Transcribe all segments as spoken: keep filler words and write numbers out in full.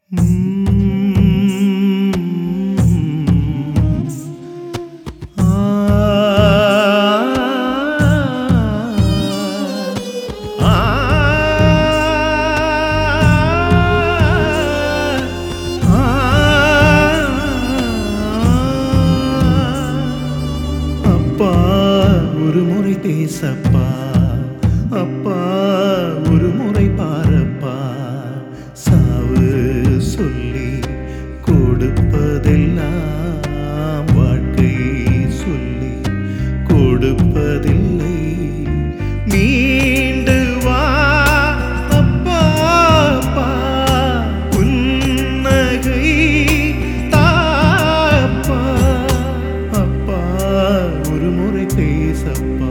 அப்பா ஒரு முறை பேசப்பா, அப்பா ஒரு முறை பாரப்பா. சாவு சொல்லி கொடுப்பதெல்லாம் வாழ்க்கை சொல்லி கொடுப்பதில்லை. மீண்டு வா அப்பா, அப்பா புன்னகை தாப்பா. அப்பா ஒரு முறை பேசப்பா.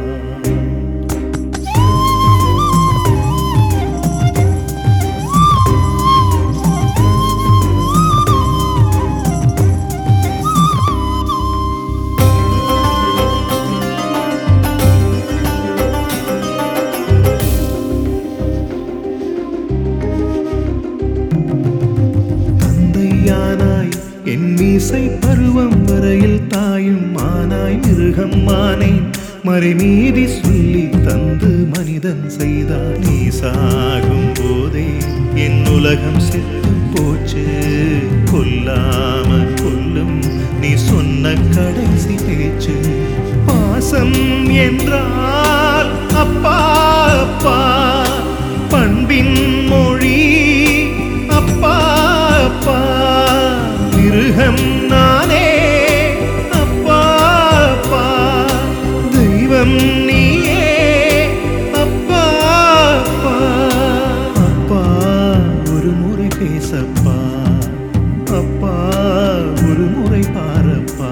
என் மீசை பருவம் வரையில் தாயும் மானாய் மிருகம் மானேன். மறைமீதி சொல்லி தந்து மனிதன் செய்தார். நீ சாகும் போதே என் உலகம் செத்து போச்சு. கொல்லாம கொல்லும் நீ சொன்ன கடைசி பேச்சு. பாசம் என்றால் அப்பா, அப்பா பண்பின் மொழி அப்பா, அப்பா மிருகம் நானே அப்பா, அப்பா தெய்வம் நீயே அப்பா, அப்பா. அப்பா ஒரு முறை பேசப்பா, அப்பா ஒரு முறை பாரப்பா.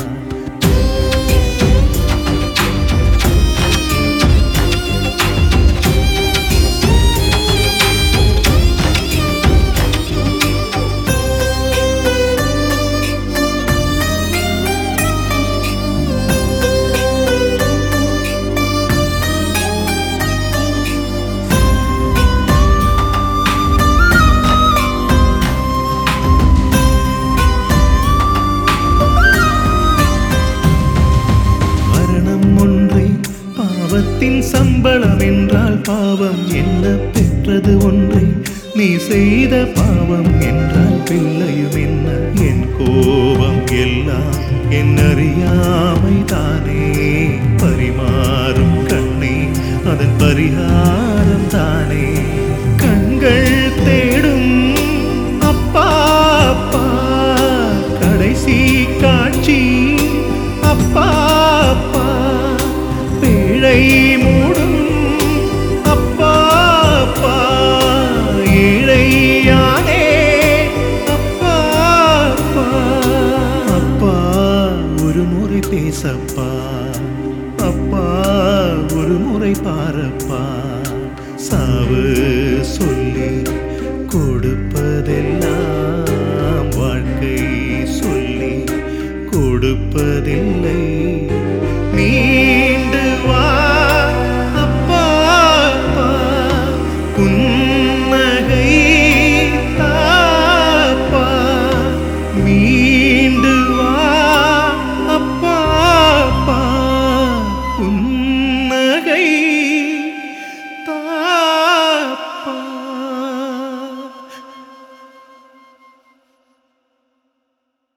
பாவத்தின் சம்பளம் என்றால் பாவம் என்ன பெற்றது ஒன்றை. நீ செய்த பாவம் என்றால் பிள்ளையும் என்ன. என் கோபம் எல்லாம் என் அறியாமை தானே. பரிமாறும் கண்ணே அதன் பரிகாரம் தானே. கண்கள் தேடும் அப்பா, அப்பா கடைசி காட்சி அப்பா, அப்பா பேழை மூடும் அப்பா, அப்பா ஏழையானே அப்பா, அப்பா. அப்பா ஒரு முறை பேசப்பா,